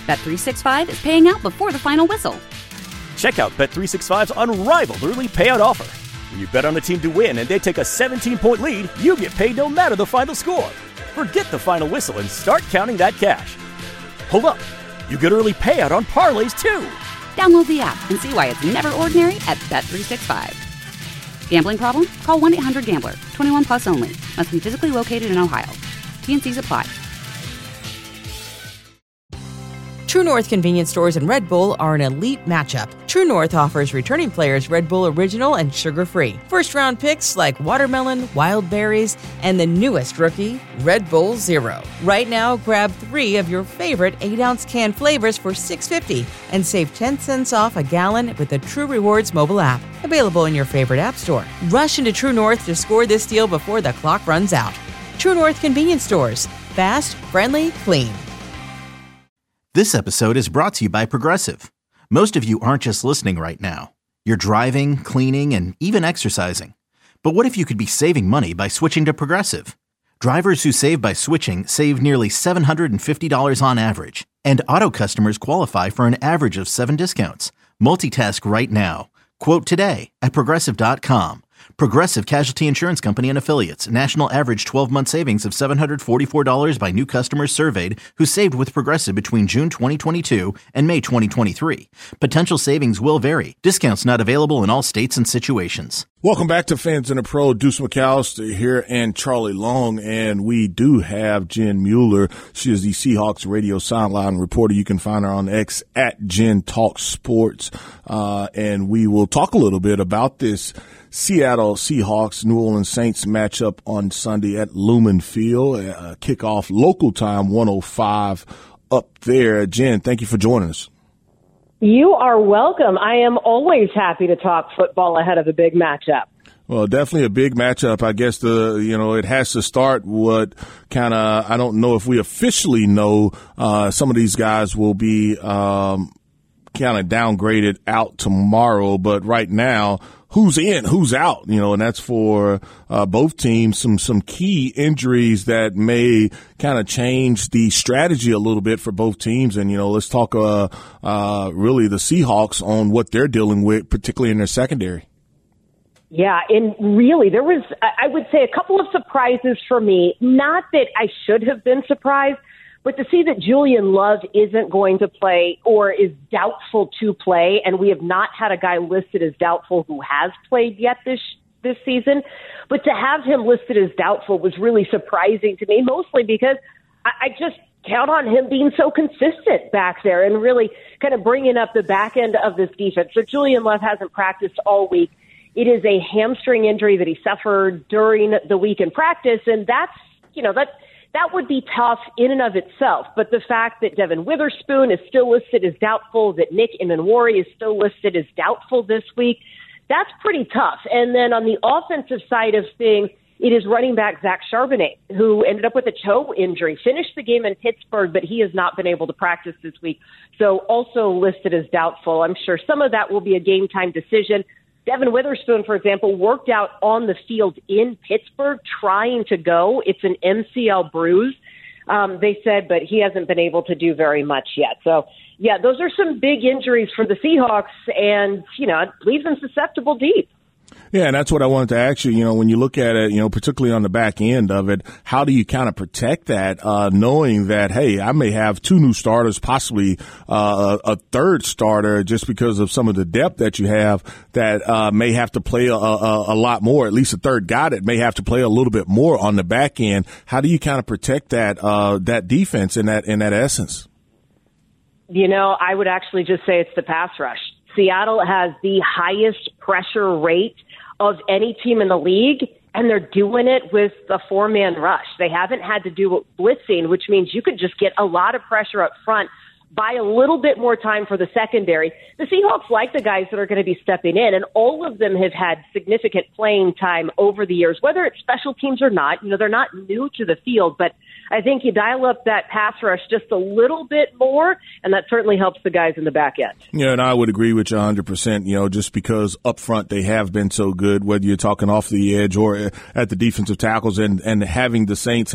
Bet365 is paying out before the final whistle. Check out Bet365's unrivaled early payout offer. When you bet on a team to win and they take a 17-point lead, you get paid no matter the final score. Forget the final whistle and start counting that cash. Hold up. You get early payout on parlays, too. Download the app and see why it's never ordinary at Bet365. Gambling problem? Call 1-800-GAMBLER. 21 plus only. Must be physically located in Ohio. T&Cs apply. True North convenience stores and Red Bull are an elite matchup. True North offers returning players Red Bull Original and sugar-free. First-round picks like watermelon, wild berries, and the newest rookie, Red Bull Zero. Right now, grab 3 of your favorite 8-ounce can flavors for $6.50 and save 10 cents off a gallon with the True Rewards mobile app. Available in your favorite app store. Rush into True North to score this deal before the clock runs out. True North convenience stores. Fast, friendly, clean. This episode is brought to you by Progressive. Most of you aren't just listening right now. You're driving, cleaning, and even exercising. But what if you could be saving money by switching to Progressive? Drivers who save by switching save nearly $750 on average. And auto customers qualify for an average of 7 discounts. Multitask right now. Quote today at Progressive.com. Progressive Casualty Insurance Company and Affiliates. National average 12-month savings of $744 by new customers surveyed who saved with Progressive between June 2022 and May 2023. Potential savings will vary. Discounts not available in all states and situations. Welcome back to Fans in the Pro. Deuce McAllister here and Charlie Long, and we do have Jen Mueller. She is the Seahawks radio sideline reporter. You can find her on X at Jen Talk Sports, and we will talk a little bit about this Seattle Seahawks New Orleans Saints matchup on Sunday at Lumen Field. Kickoff local time 1:05 up there. Jen, thank you for joining us. You are welcome. I am always happy to talk football ahead of a big matchup. Well, definitely a big matchup. I guess it has to start what I don't know if we officially know, some of these guys will be, kind of downgraded out tomorrow, but right now, who's in, who's out, and that's for both teams. Some key injuries that may kind of change the strategy a little bit for both teams. And, let's talk really the Seahawks on what they're dealing with, particularly in their secondary. Yeah, and really there was, I would say, a couple of surprises for me. Not that I should have been surprised, but to see that Julian Love isn't going to play or is doubtful to play, and we have not had a guy listed as doubtful who has played yet this season, but to have him listed as doubtful was really surprising to me, mostly because I just count on him being so consistent back there and really kind of bringing up the back end of this defense. So Julian Love hasn't practiced all week. It is a hamstring injury that he suffered during the week in practice, and that would be tough in and of itself. But the fact that Devin Witherspoon is still listed as doubtful, that Nick Immanwori is still listed as doubtful this week, that's pretty tough. And then on the offensive side of things, it is running back Zach Charbonnet, who ended up with a toe injury, finished the game in Pittsburgh, but he has not been able to practice this week. So also listed as doubtful. I'm sure some of that will be a game time decision. Devin Witherspoon, for example, worked out on the field in Pittsburgh trying to go. It's an MCL bruise, they said, but he hasn't been able to do very much yet. So, yeah, those are some big injuries for the Seahawks, and, it leaves them susceptible deep. Yeah, and that's what I wanted to ask you. When you look at it, particularly on the back end of it, how do you kind of protect that, knowing that, hey, I may have 2 new starters, possibly a third starter, just because of some of the depth that you have that may have to play a lot more, at least a third guy that may have to play a little bit more on the back end. How do you kind of protect that defense in that essence? I would actually just say it's the pass rush. Seattle has the highest pressure rate of any team in the league, and they're doing it with a 4-man rush. They haven't had to do blitzing, which means you could just get a lot of pressure up front, buy a little bit more time for the secondary. The Seahawks like the guys that are going to be stepping in, and all of them have had significant playing time over the years, whether it's special teams or not. They're not new to the field, but I think you dial up that pass rush just a little bit more, and that certainly helps the guys in the back end. Yeah, and I would agree with you 100%, just because up front they have been so good, whether you're talking off the edge or at the defensive tackles, and having the Saints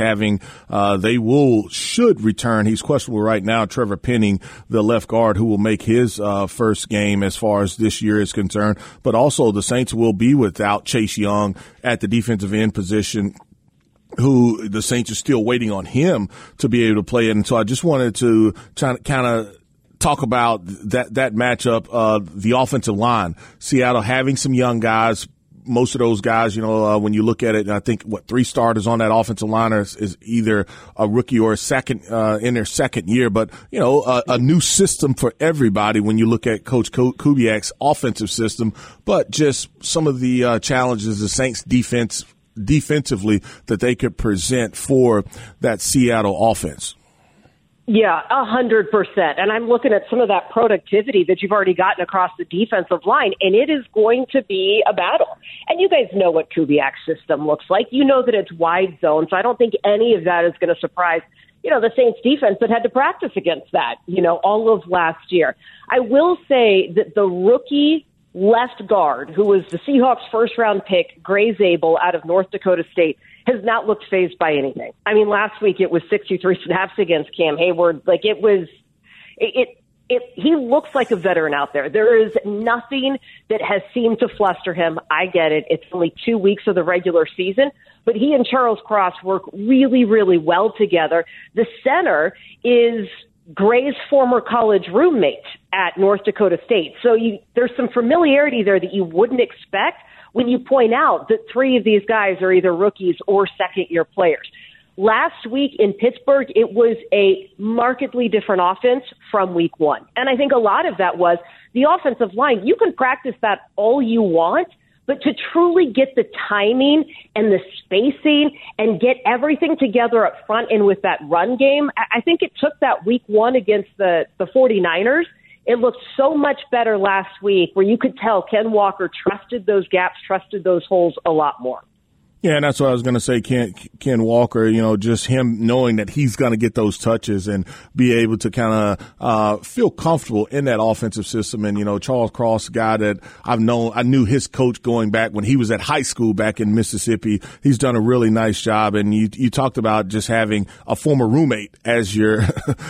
should return. He's questionable right now, Trevor Penning, the left guard, who will make his first game as far as this year is concerned. But also the Saints will be without Chase Young at the defensive end position, who the Saints are still waiting on him to be able to play it. And so I just wanted to kind of talk about that matchup, the offensive line. Seattle having some young guys. Most of those guys, when you look at it, and I think 3 starters on that offensive line is either a rookie or a second in their second year. But a new system for everybody when you look at Coach Kubiak's offensive system. But just some of the challenges the Saints defensively that they could present for that Seattle offense. Yeah, 100%. And I'm looking at some of that productivity that you've already gotten across the defensive line, and it is going to be a battle. And you guys know what Kubiak's system looks like. You know that it's wide zone, so I don't think any of that is going to surprise, the Saints defense that had to practice against that, all of last year. I will say that the rookie left guard, who was the Seahawks' first-round pick, Gray Zabel out of North Dakota State, has not looked fazed by anything. I mean, last week it was 63 snaps against Cam Hayward. Like, he looks like a veteran out there. There is nothing that has seemed to fluster him. I get it. It's only 2 weeks of the regular season, but he and Charles Cross work really, really well together. The center is Gray's former college roommate at North Dakota State. So there's some familiarity there that you wouldn't expect when you point out that 3 of these guys are either rookies or second-year players. Last week in Pittsburgh, it was a markedly different offense from week 1. And I think a lot of that was the offensive line. You can practice that all you want, but to truly get the timing and the spacing and get everything together up front and with that run game, I think it took that week 1 against the 49ers. It looked so much better last week where you could tell Ken Walker trusted those gaps, trusted those holes a lot more. Yeah, and that's what I was going to say, Ken Walker, just him knowing that he's going to get those touches and be able to kind of feel comfortable in that offensive system. And, Charles Cross, a guy that I knew his coach going back when he was at high school back in Mississippi. He's done a really nice job. And you talked about just having a former roommate as your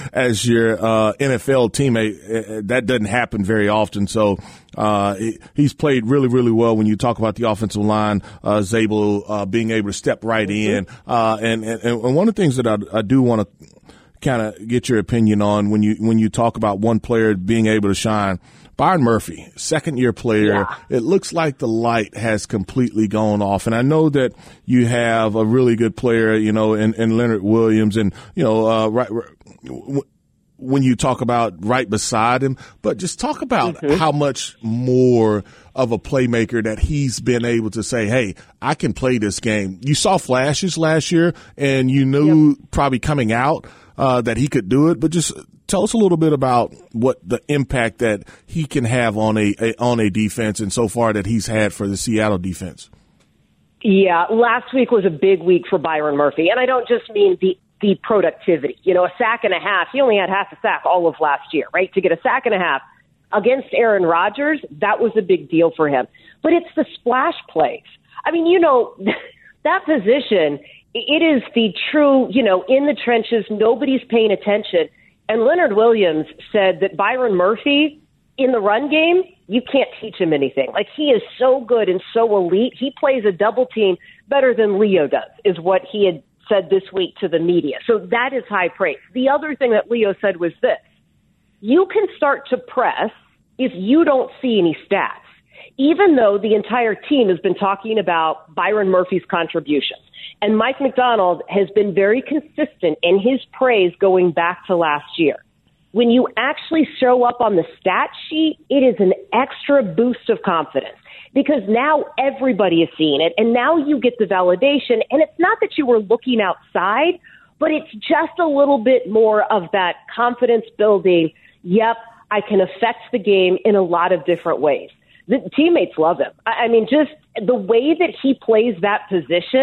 NFL teammate. That doesn't happen very often. So he's played really, really well when you talk about the offensive line, Zabel being able to step right in. And one of the things that I do want to kind of get your opinion on when you talk about one player being able to shine, Byron Murphy, second-year player. Yeah. It looks like the light has completely gone off. And I know that you have a really good player, in Leonard Williams and, when you talk about right beside him, but just talk about how much more of a playmaker that he's been able to say, hey, I can play this game. You saw flashes last year and you knew probably coming out that he could do it, but just tell us a little bit about what the impact that he can have on a defense and so far that he's had for the Seattle defense. Yeah, last week was a big week for Byron Murphy, and I don't just mean the productivity. A sack and a half. He only had half a sack all of last year, right? To get a sack and a half against Aaron Rodgers, that was a big deal for him. But it's the splash plays. I mean, that position, it is the true, in the trenches, nobody's paying attention. And Leonard Williams said that Byron Murphy, in the run game, you can't teach him anything. Like, he is so good and so elite. He plays a double team better than Leo does, is what he had said this week to the media. So that is high praise. The other thing that Leo said was this: you can start to press if you don't see any stats, even though the entire team has been talking about Byron Murphy's contributions. And Mike McDonald has been very consistent in his praise going back to last year. When you actually show up on the stat sheet, it is an extra boost of confidence, because now everybody is seeing it, and now you get the validation. And it's not that you were looking outside, but it's just a little bit more of that confidence building. Yep, I can affect the game in a lot of different ways. The teammates love him. I mean, just the way that he plays that position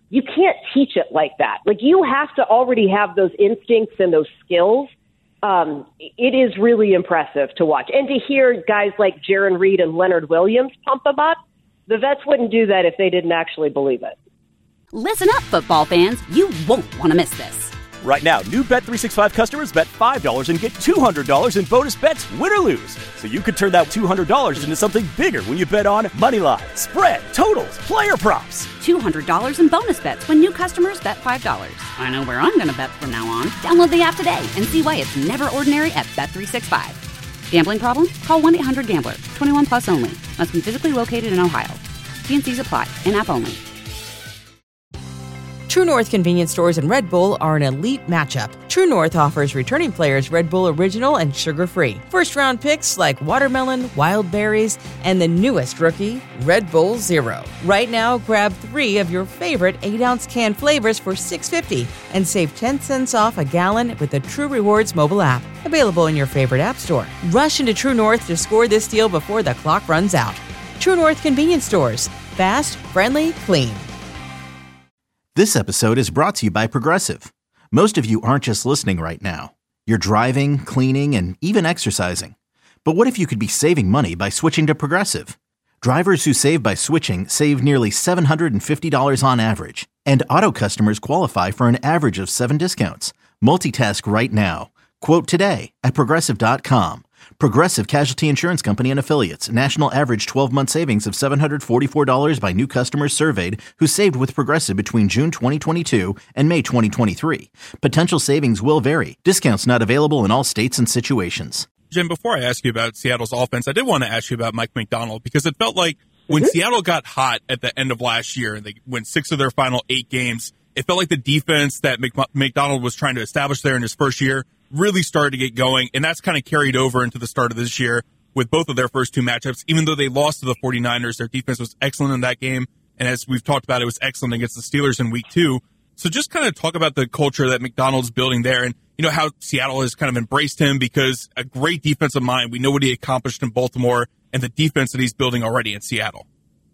You can't teach it like that. Like, you have to already have those instincts and those skills. It is really impressive to watch. And to hear guys like Jarran Reed and Leonard Williams pump them up, the vets wouldn't do that if they didn't actually believe it. Listen up, football fans. You won't want to miss this. Right now, new Bet365 customers bet $5 and get $200 in bonus bets, win or lose. So you could turn that $200 into something bigger when you bet on Moneyline, spread, totals, player props. $200 in bonus bets when new customers bet $5. I know where I'm going to bet from now on. Download the app today and see why it's never ordinary at Bet365. Gambling problem? Call 1-800-GAMBLER. 21 plus only. Must be physically located in Ohio. T&Cs apply. In-app only. True North convenience stores and Red Bull are an elite matchup. True North offers returning players Red Bull Original and sugar-free. First-round picks like watermelon, wild berries, and the newest rookie, Red Bull Zero. Right now, grab 3 of your favorite 8-ounce can flavors for $6.50 and save 10 cents off a gallon with the True Rewards mobile app. Available in your favorite app store. Rush into True North to score this deal before the clock runs out. True North convenience stores. Fast, friendly, clean. This episode is brought to you by Progressive. Most of you aren't just listening right now. You're driving, cleaning, and even exercising. But what if you could be saving money by switching to Progressive? Drivers who save by switching save nearly $750 on average. And auto customers qualify for an average of 7 discounts. Multitask right now. Quote today at Progressive.com. Progressive Casualty Insurance Company and Affiliates. National average 12-month savings of $744 by new customers surveyed who saved with Progressive between June 2022 and May 2023. Potential savings will vary. Discounts not available in all states and situations. Jim, before I ask you about Seattle's offense, I did want to ask you about Mike Macdonald, because it felt like when Seattle got hot at the end of last year and they won 6 of their final 8 games, it felt like the defense that Macdonald was trying to establish there in his first year really started to get going, and that's kind of carried over into the start of this year with both of their first 2 matchups. Even though they lost to the 49ers, their defense was excellent in that game, and as we've talked about, it was excellent against the Steelers in week 2. So just kind of talk about the culture that Macdonald's building there, and how Seattle has kind of embraced him, because a great defensive mind. We know what he accomplished in Baltimore and the defense that he's building already in Seattle.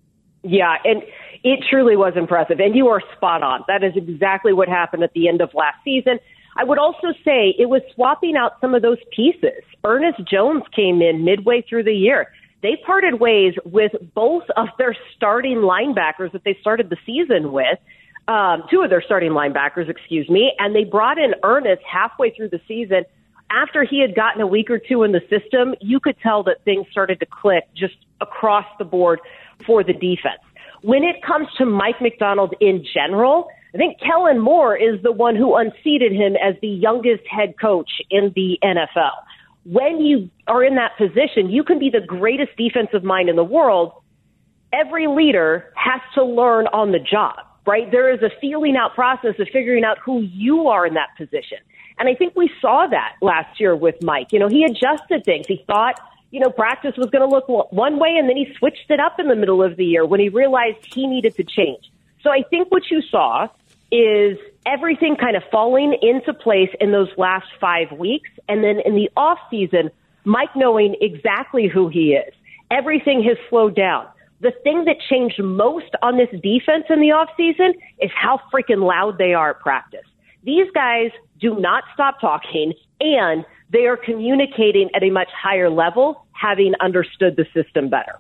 Yeah, and it truly was impressive, and you are spot on. That is exactly what happened at the end of last season. I would also say it was swapping out some of those pieces. Ernest Jones came in midway through the year. They parted ways with both of their starting linebackers that they started the season with, 2 of their starting linebackers, and they brought in Ernest halfway through the season. After he had gotten a week or 2 in the system, you could tell that things started to click just across the board for the defense. When it comes to Mike Macdonald in general, I think Kellen Moore is the one who unseated him as the youngest head coach in the NFL. When you are in that position, you can be the greatest defensive mind in the world. Every leader has to learn on the job, right? There is a feeling out process of figuring out who you are in that position. And I think we saw that last year with Mike. He adjusted things. He thought, practice was going to look one way, and then he switched it up in the middle of the year when he realized he needed to change. So I think what you saw is everything kind of falling into place in those last 5 weeks. And then in the off season, Mike knowing exactly who he is. Everything has slowed down. The thing that changed most on this defense in the off season is how freaking loud they are at practice. These guys do not stop talking, and they are communicating at a much higher level, having understood the system better.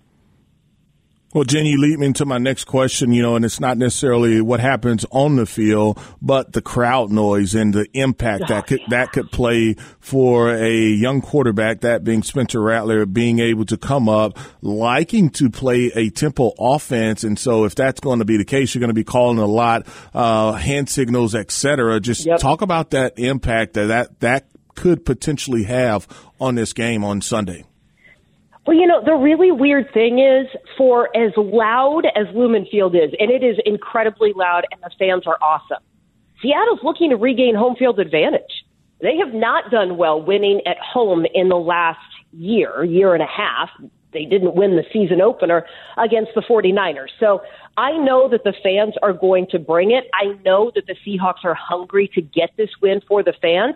Well, Jen, you lead me into my next question, and it's not necessarily what happens on the field, but the crowd noise and the impact that could play for a young quarterback, that being Spencer Rattler, being able to come up, liking to play a tempo offense. And so if that's going to be the case, you're going to be calling a lot, hand signals, et cetera. Just talk about that impact that could potentially have on this game on Sunday. Well, the really weird thing is, for as loud as Lumen Field is, and it is incredibly loud and the fans are awesome, Seattle's looking to regain home field advantage. They have not done well winning at home in the last year and a half. They didn't win the season opener against the 49ers. So I know that the fans are going to bring it. I know that the Seahawks are hungry to get this win for the fans.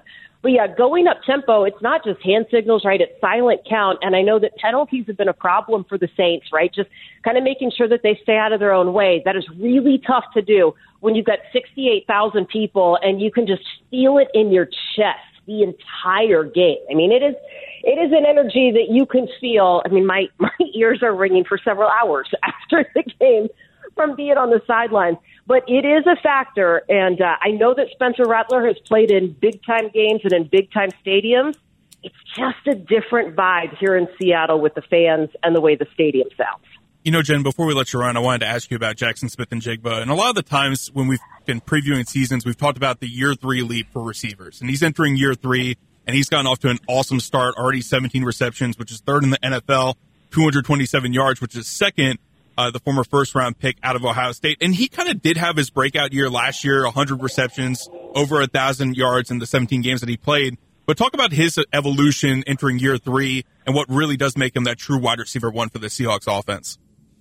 But yeah, going up tempo, it's not just hand signals, right? It's silent count. And I know that penalties have been a problem for the Saints, right? Just kind of making sure that they stay out of their own way. That is really tough to do when you've got 68,000 people and you can just feel it in your chest the entire game. I mean, it is an energy that you can feel. I mean, my ears are ringing for several hours after the game from being on the sidelines. But it is a factor, and I know that Spencer Rattler has played in big-time games and in big-time stadiums. It's just a different vibe here in Seattle with the fans and the way the stadium sounds. You know, Jen, before we let you run, I wanted to ask you about Jackson Smith-Njigba. And a lot of the times when we've been previewing seasons, we've talked about the year 3 leap for receivers. And he's entering year 3, and he's gotten off to an awesome start, already 17 receptions, which is 3rd in the NFL, 227 yards, which is 2nd. The former first-round pick out of Ohio State. And he kind of did have his breakout year last year, 100 receptions, over 1,000 yards in the 17 games that he played. But talk about his evolution entering year 3 and what really does make him that true wide receiver 1 for the Seahawks offense.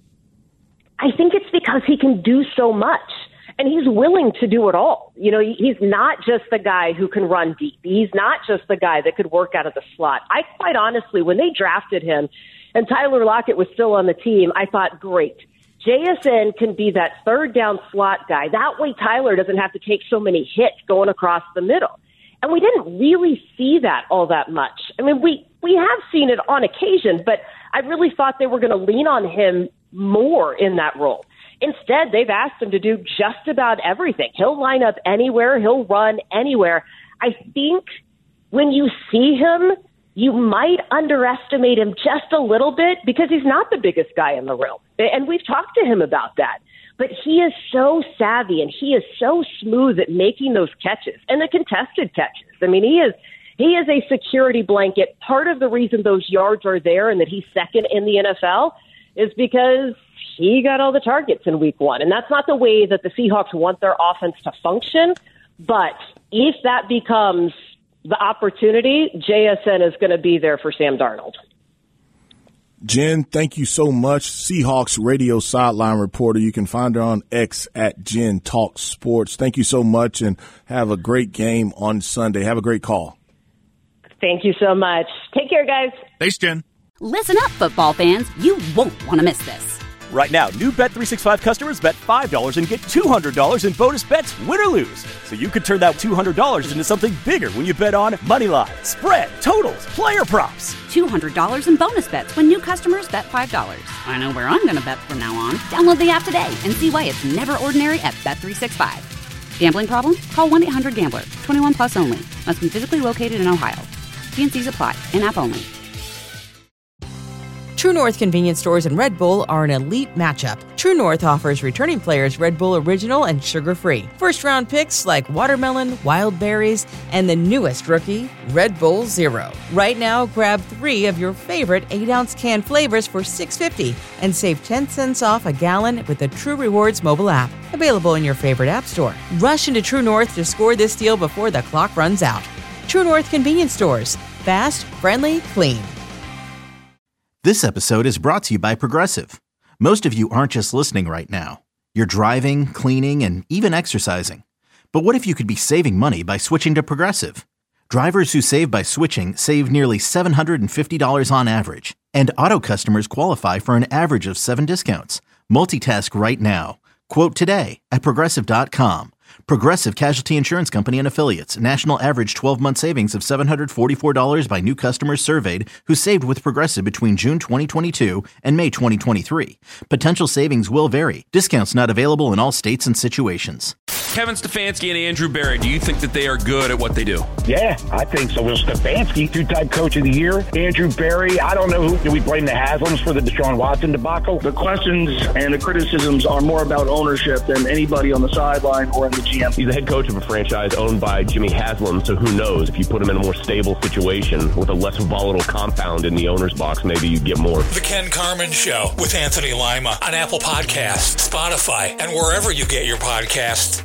I think it's because he can do so much, and he's willing to do it all. You know, he's not just the guy who can run deep. He's not just the guy that could work out of the slot. I quite honestly, when they drafted him, and Tyler Lockett was still on the team, I thought, great. JSN can be that third down slot guy. That way Tyler doesn't have to take so many hits going across the middle. And we didn't really see that all that much. I mean, we have seen it on occasion, but I really thought they were going to lean on him more in that role. Instead, they've asked him to do just about everything. He'll line up anywhere. He'll run anywhere. I think when you see him, you might underestimate him just a little bit because he's not the biggest guy in the room. And we've talked to him about that. But he is so savvy and he is so smooth at making those catches and the contested catches. I mean, he is a security blanket. Part of the reason those yards are there and that he's second in the NFL is because he got all the targets in week 1. And that's not the way that the Seahawks want their offense to function. But if that becomes the opportunity, JSN is going to be there for Sam Darnold. Jen, thank you so much. Seahawks radio sideline reporter. You can find her on X at Jen Talk Sports. Thank you so much and have a great game on Sunday. Have a great call. Thank you so much. Take care, guys. Thanks, Jen. Listen up, football fans. You won't want to miss this. Right now, new Bet365 customers bet $5 and get $200 in bonus bets, win or lose. So you could turn that $200 into something bigger when you bet on moneyline, spread, totals, player props. $200 in bonus bets when new customers bet $5. I know where I'm going to bet from now on. Download the app today and see why it's never ordinary at Bet365. Gambling problem? Call 1-800-GAMBLER. 21 plus only. Must be physically located in Ohio. T&Cs apply. In-app only. True North convenience stores and Red Bull are an elite matchup. True North offers returning players Red Bull Original and sugar-free. First-round picks like watermelon, wild berries, and the newest rookie, Red Bull Zero. Right now, grab 3 of your favorite 8-ounce can flavors for $6.50 and save 10 cents off a gallon with the True Rewards mobile app. Available in your favorite app store. Rush into True North to score this deal before the clock runs out. True North convenience stores. Fast, friendly, clean. This episode is brought to you by Progressive. Most of you aren't just listening right now. You're driving, cleaning, and even exercising. But what if you could be saving money by switching to Progressive? Drivers who save by switching save nearly $750 on average. And auto customers qualify for an average of 7 discounts. Multitask right now. Quote today at Progressive.com. Progressive Casualty Insurance Company and Affiliates. National average 12-month savings of $744 by new customers surveyed who saved with Progressive between June 2022 and May 2023. Potential savings will vary. Discounts not available in all states and situations. Kevin Stefanski and Andrew Berry, do you think that they are good at what they do? Yeah, I think so. Will Stefanski, 2-time coach of the year. Andrew Berry, I don't know who. Do we blame the Haslams for the Deshaun Watson debacle? The questions and the criticisms are more about ownership than anybody on the sideline or in the GM. He's the head coach of a franchise owned by Jimmy Haslam, so who knows? If you put him in a more stable situation with a less volatile compound in the owner's box, maybe you get more. The Ken Carman Show with Anthony Lima on Apple Podcasts, Spotify, and wherever you get your podcasts.